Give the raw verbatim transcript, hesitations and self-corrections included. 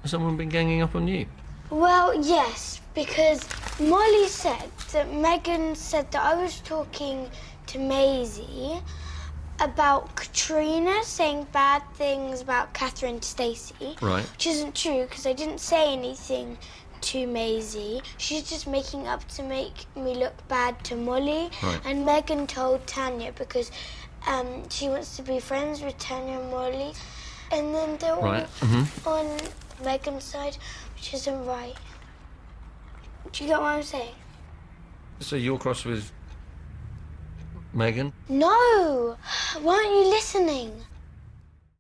Has someone been ganging up on you? Well, yes, because Molly said that Megan said that I was talking to Maisie about Katrina saying bad things about Catherine to Stacey. Right. Which isn't true, because I didn't say anything to Maisie. She's just making up to make me look bad to Molly. Right. And Megan told Tanya because um, she wants to be friends with Tanya and Molly. And then they're Right. all Mm-hmm. on Megan's side, which isn't right. Do you get what I'm saying? So you're cross with Megan? No! Weren't you listening?